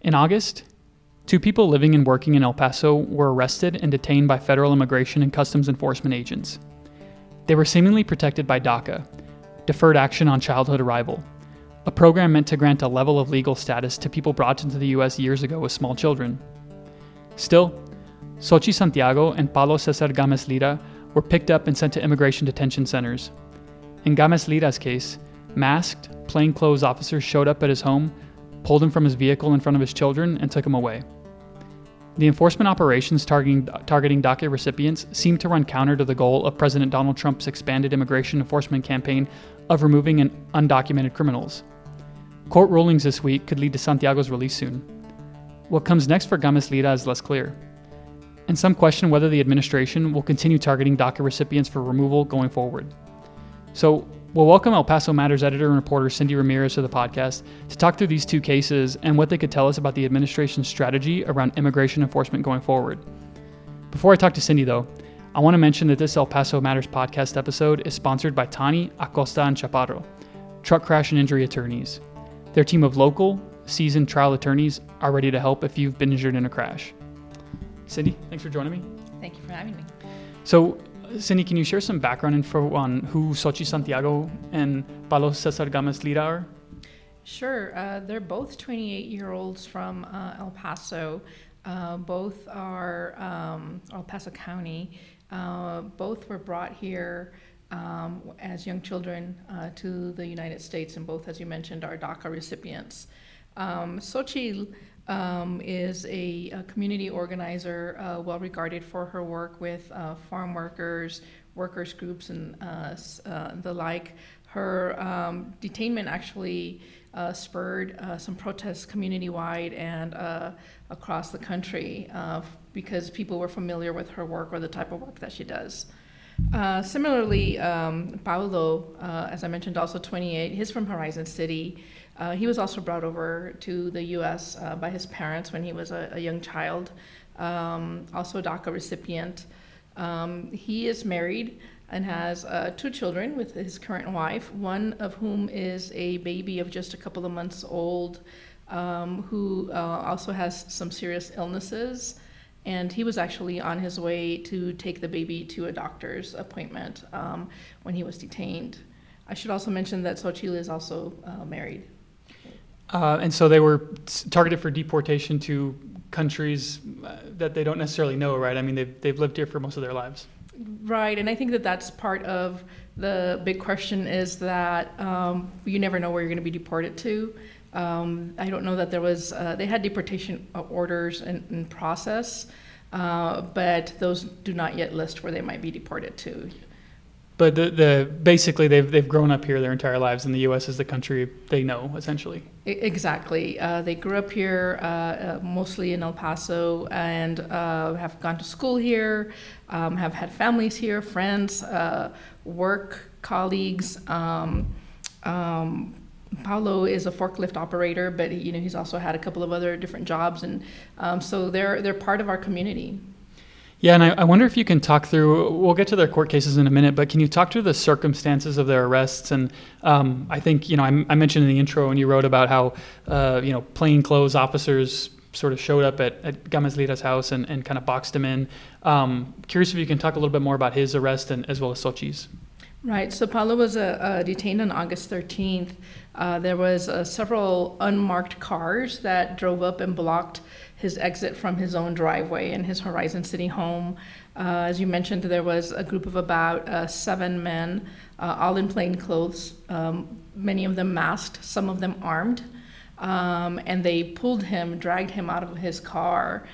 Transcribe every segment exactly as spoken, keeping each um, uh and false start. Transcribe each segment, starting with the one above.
In August, two people living and working in El Paso were arrested and detained by federal immigration and customs enforcement agents. They were seemingly protected by DACA, Deferred Action on Childhood Arrival, a program meant to grant a level of legal status to people brought into the U S years ago with small children. Still, Xochitl Santiago and Paulo Cesar Gámez Lira were picked up and sent to immigration detention centers. In Gámez Lira's case, masked, plainclothes officers showed up at his home, pulled him from his vehicle in front of his children, and took him away. The enforcement operations targeting, targeting DACA recipients seemed to run counter to the goal of President Donald Trump's expanded immigration enforcement campaign of removing an undocumented criminals. Court rulings this week could lead to Santiago's release soon. What comes next for Gámez Lira is less clear, and some question whether the administration will continue targeting DACA recipients for removal going forward. So, we'll welcome El Paso Matters editor and reporter Cindy Ramirez to the podcast to talk through these two cases and what they could tell us about the administration's strategy around immigration enforcement going forward. Before I talk to Cindy, though, I want to mention that this El Paso Matters podcast episode is sponsored by Tani, Acosta, and Chaparro, truck crash and injury attorneys. Their team of local, seasoned trial attorneys are ready to help if you've been injured in a crash. Cindy, thanks for joining me. Thank you for having me. So, Cindy, can you share some background info on who Xochitl Santiago and Paulo Cesar Gámez Lira are? Sure. Uh, they're both twenty-eight-year-olds from uh, El Paso. Uh, both are um, El Paso County. Uh, both were brought here um, as young children uh, to the United States, and both, as you mentioned, are DACA recipients. Um, Xochitl Um, is a, a community organizer, uh, well regarded for her work with uh, farm workers, workers groups, and uh, uh, the like. Her um, detainment actually uh, spurred uh, some protests community-wide and uh, across the country uh, because people were familiar with her work or the type of work that she does. Uh, similarly, um, Paulo, uh, as I mentioned, also twenty-eight, he's from Horizon City. Uh, he was also brought over to the U S uh, by his parents when he was a, a young child, um, also a DACA recipient. Um, he is married and has uh, two children with his current wife, one of whom is a baby of just a couple of months old, um, who uh, also has some serious illnesses. And he was actually on his way to take the baby to a doctor's appointment um, when he was detained. I should also mention that Xochitl is also uh, married. Uh, and so they were targeted for deportation to countries uh, that they don't necessarily know, right? I mean, they've, they've lived here for most of their lives. Right, and I think that that's part of the big question is that um, you never know where you're going to be deported to. Um, I don't know that there was, uh, they had deportation orders in, in process, uh, but those do not yet list where they might be deported to. But the, the basically they've they've grown up here their entire lives, and the U S is the country they know, essentially. Exactly. Uh, they grew up here, uh, uh, mostly in El Paso, and uh, have gone to school here, um, have had families here, friends, uh, work colleagues. Um, um, Paulo is a forklift operator, but you know he's also had a couple of other different jobs, and um, so they're they're part of our community. Yeah, and I, I wonder if you can talk through, we'll get to their court cases in a minute, but can you talk through the circumstances of their arrests? And um, I think, you know, I, I mentioned in the intro when you wrote about how, uh, you know, plainclothes officers sort of showed up at, at Gámez Lira's house and, and kind of boxed him in. Um, curious if you can talk a little bit more about his arrest and as well as Xochitl's. Right, so Paulo was uh, uh, detained on August thirteenth. Uh, there was uh, several unmarked cars that drove up and blocked his exit from his own driveway in his Horizon City home. Uh, as you mentioned, there was a group of about uh, seven men, uh, all in plain clothes, um, many of them masked, some of them armed, um, and they pulled him, dragged him out of his car.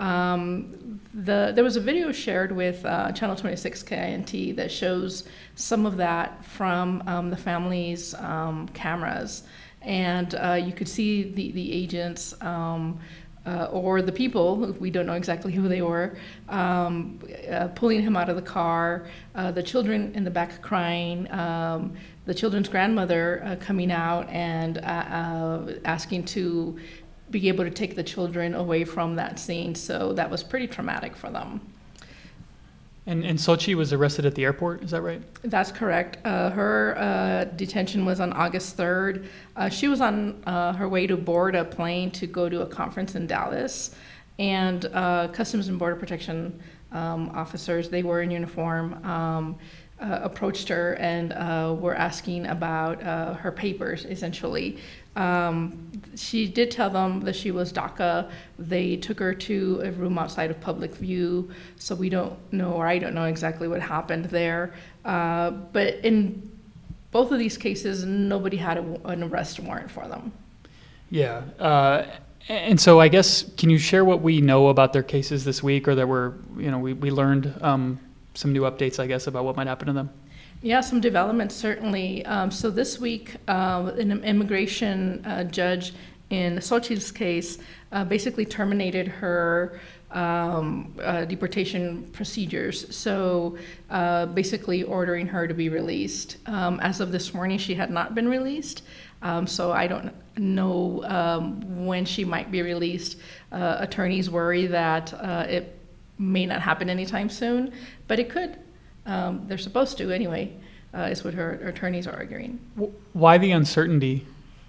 Um, the, there was a video shared with uh, Channel twenty-six K I N T that shows some of that from um, the family's um, cameras, and uh, you could see the, the agents um, uh, or the people, we don't know exactly who they were, um, uh, pulling him out of the car, uh, the children in the back crying, um, the children's grandmother uh, coming out and uh, uh, asking to be able to take the children away from that scene. So that was pretty traumatic for them. And, and Sochi was arrested at the airport, is that right? That's correct. Uh, her uh, detention was on August third. Uh, she was on uh, her way to board a plane to go to a conference in Dallas. And uh, Customs and Border Protection um, officers, they were in uniform, um, uh, approached her and uh, were asking about uh, her papers, essentially. Um, she did tell them that she was DACA. They took her to a room outside of public view, so we don't know, or I don't know exactly what happened there. Uh, but in both of these cases, nobody had a, an arrest warrant for them. Yeah. Uh, and so I guess, can you share what we know about their cases this week, or that we're, you know, we, we learned um, some new updates, I guess, about what might happen to them? Yeah, some developments, certainly. Um, so this week, uh, an immigration uh, judge in Sochi's case uh, basically terminated her um, uh, deportation procedures. So uh, basically ordering her to be released. Um, as of this morning, she had not been released. Um, so I don't know um, when she might be released. Uh, attorneys worry that uh, it may not happen anytime soon, but it could. Um, they're supposed to anyway, uh, is what her, her attorneys are arguing. Why the uncertainty?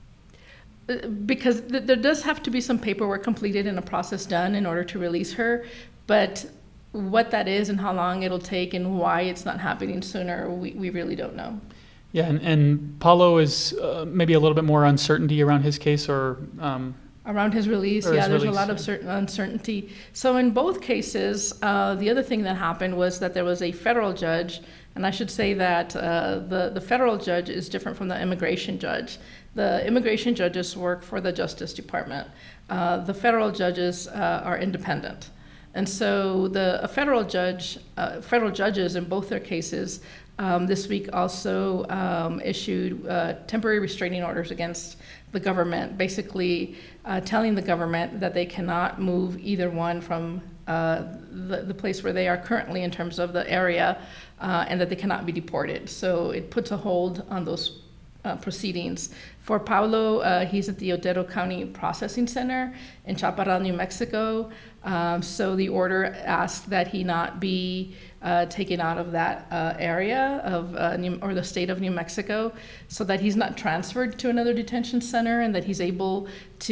Uh, because th- there does have to be some paperwork completed and a process done in order to release her, but what that is and how long it'll take and why it's not happening sooner, we, we really don't know. Yeah, and, and Paulo is uh, maybe a little bit more uncertainty around his case, or... Um Around his release, Or yeah, his there's release, a lot yeah. of certain uncertainty. So in both cases, uh, the other thing that happened was that there was a federal judge, and I should say that uh, the, the federal judge is different from the immigration judge. The immigration judges work for the Justice Department. Uh, the federal judges uh, are independent. And so the a federal judge, uh, federal judges in both their cases um, this week also um, issued uh, temporary restraining orders against the government, basically uh, telling the government that they cannot move either one from uh, the, the place where they are currently in terms of the area, uh, and that they cannot be deported. So it puts a hold on those uh, proceedings. For Paulo, uh, he's at the Otero County Processing Center in Chaparral, New Mexico. Um, so the order asked that he not be uh, taken out of that uh, area of uh, New, or the state of New Mexico, so that he's not transferred to another detention center and that he's able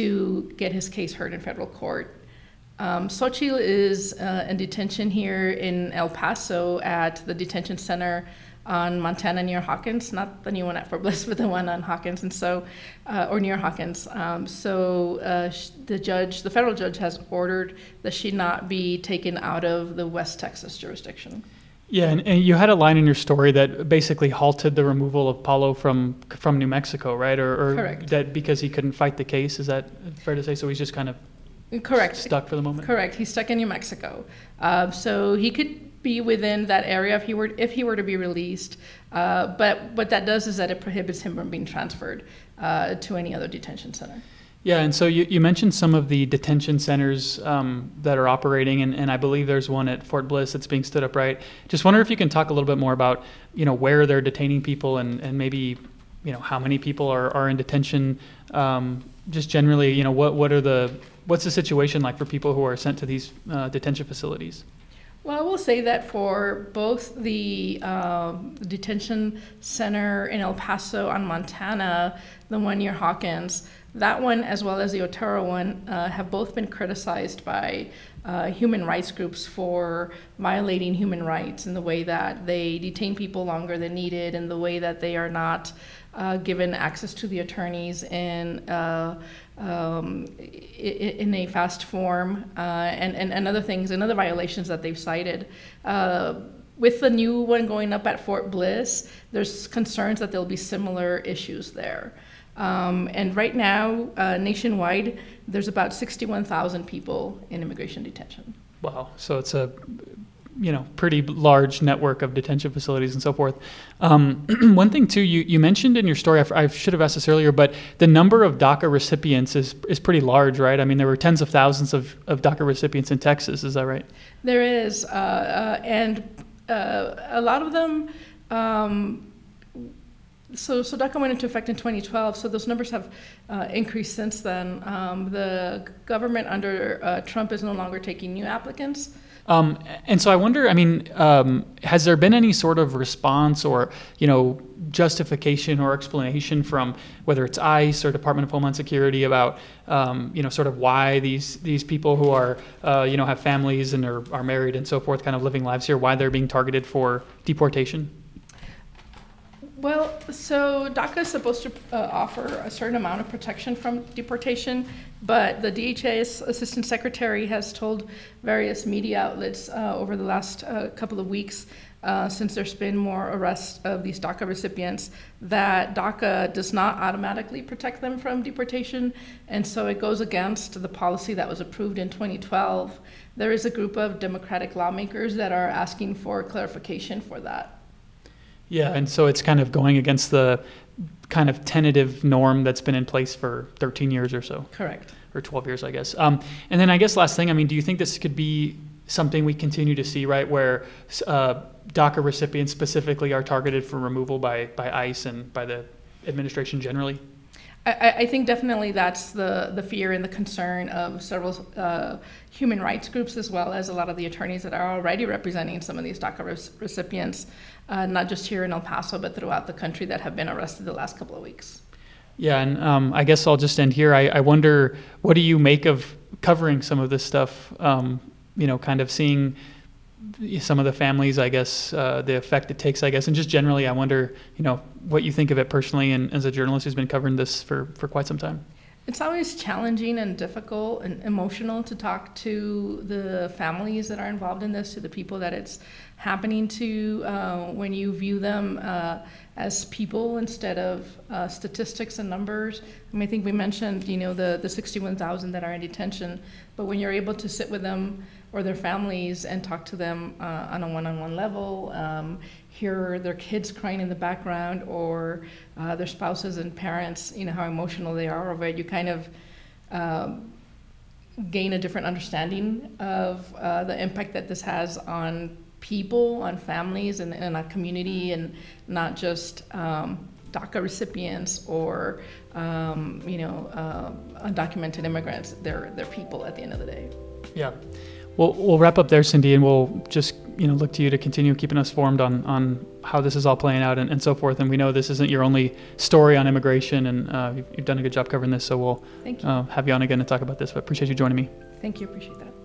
to get his case heard in federal court. Um, Xochitl is uh, in detention here in El Paso at the detention center on Montana near Hawkins, not the new one at Fort Bliss, but the one on Hawkins, and so, uh, or near Hawkins. Um, so uh, sh- the judge, the federal judge, has ordered that she not be taken out of the West Texas jurisdiction. Yeah, and, and you had a line in your story that basically halted the removal of Paulo from from New Mexico, right? Or, or Correct. That because he couldn't fight the case. Is that fair to say? So he's just kind of Correct. stuck for the moment. Correct. He's stuck in New Mexico, uh, so he could be within that area if he were if he were to be released. Uh, but what that does is that it prohibits him from being transferred uh, to any other detention center. Yeah, and so you, you mentioned some of the detention centers um, that are operating, and, and I believe there's one at Fort Bliss that's being stood up, right? Just wonder if you can talk a little bit more about, you know, where they're detaining people and, and maybe, you know, how many people are, are in detention. Um, just generally, you know, what, what are the what's the situation like for people who are sent to these uh, detention facilities? Well, I will say that for both the um, detention center in El Paso on Montana, the one near Hawkins, that one as well as the Otero one uh, have both been criticized by uh, human rights groups for violating human rights in the way that they detain people longer than needed and the way that they are not uh, given access to the attorneys in uh, um, in a fast form, uh, and, and, and other things and other violations that they've cited. Uh, with the new one going up at Fort Bliss, there's concerns that there'll be similar issues there. Um, and right now, uh, nationwide, there's about sixty-one thousand people in immigration detention. Wow. So it's a, you know, pretty large network of detention facilities and so forth. Um, one thing too, you, you mentioned in your story, I, f- I should have asked this earlier, but the number of DACA recipients is is pretty large, right? I mean, there were tens of thousands of, of DACA recipients in Texas. Is that right? There is, uh, uh, and uh, a lot of them. Um, So, so DACA went into effect in twenty twelve, so those numbers have uh, increased since then. Um, the government under uh, Trump is no longer taking new applicants, Um, and so I wonder, I mean, um, has there been any sort of response or, you know, justification or explanation from whether it's ICE or Department of Homeland Security about, um, you know, sort of why these these people who are, uh, you know, have families and are, are married and so forth, kind of living lives here, why they're being targeted for deportation? Well, so DACA is supposed to uh, offer a certain amount of protection from deportation, but the D H S Assistant Secretary has told various media outlets uh, over the last uh, couple of weeks, uh, since there's been more arrests of these DACA recipients, that DACA does not automatically protect them from deportation, and so it goes against the policy that was approved in twenty twelve. There is a group of Democratic lawmakers that are asking for clarification for that. Yeah, and so it's kind of going against the kind of tentative norm that's been in place for thirteen years or so. Correct. Or twelve years, I guess. Um, and then I guess last thing, I mean, do you think this could be something we continue to see, right, where uh, DACA recipients specifically are targeted for removal by, by ICE and by the administration generally? I, I think definitely that's the, the fear and the concern of several uh, human rights groups, as well as a lot of the attorneys that are already representing some of these DACA re- recipients, uh, not just here in El Paso, but throughout the country, that have been arrested the last couple of weeks. Yeah, and um, I guess I'll just end here. I, I wonder, what do you make of covering some of this stuff? Um, you know, kind of seeing some of the families, I guess, uh, the effect it takes, I guess, and just generally, I wonder, you know, what you think of it personally, and as a journalist who's been covering this for, for quite some time. It's always challenging and difficult and emotional to talk to the families that are involved in this, to the people that it's happening to, uh, when you view them uh, as people instead of uh, statistics and numbers. I mean, I think we mentioned, you know, the, the sixty-one thousand that are in detention, but when you're able to sit with them or their families and talk to them uh, on a one-on-one level, um, hear their kids crying in the background, or uh, their spouses and parents, you know, how emotional they are over it, you kind of um, gain a different understanding of uh, the impact that this has on people, on families, and, and a community, and not just um, DACA recipients or, um, you know, uh, undocumented immigrants. They're, they're people at the end of the day. Yeah. Well, we'll wrap up there, Cindy, and we'll just, you know, look to you to continue keeping us informed on, on how this is all playing out and, and so forth. And we know this isn't your only story on immigration, and uh, you've, you've done a good job covering this, so we'll Thank you. Uh, have you on again to talk about this. But appreciate you joining me. Thank you. Appreciate that.